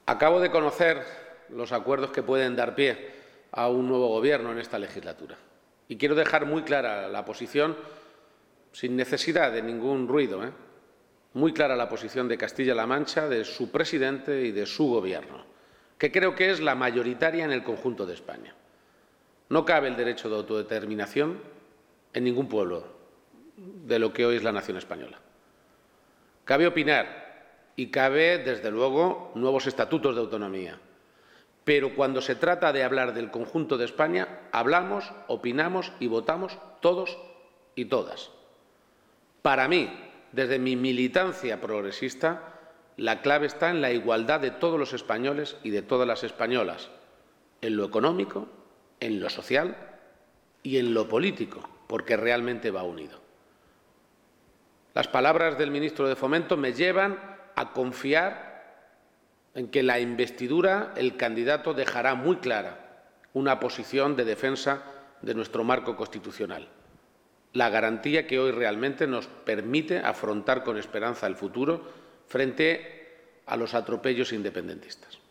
Acabo de conocer los acuerdos que pueden dar pie a un nuevo Gobierno en esta legislatura. Y quiero dejar muy clara la posición, sin necesidad de ningún ruido, muy clara la posición de Castilla-La Mancha, de su presidente y de su Gobierno, que creo que es la mayoritaria en el conjunto de España. No cabe el derecho de autodeterminación en ningún pueblo de lo que hoy es la nación española. Cabe opinar y cabe, desde luego, nuevos estatutos de autonomía. Pero cuando se trata de hablar del conjunto de España, hablamos, opinamos y votamos todos y todas. Para mí, desde mi militancia progresista, la clave está en la igualdad de todos los españoles y de todas las españolas, en lo económico, en lo social y en lo político, porque realmente va unido. Las palabras del ministro de Fomento me llevan a confiar en que la investidura, el candidato dejará muy clara una posición de defensa de nuestro marco constitucional, la garantía que hoy realmente nos permite afrontar con esperanza el futuro frente a los atropellos independentistas.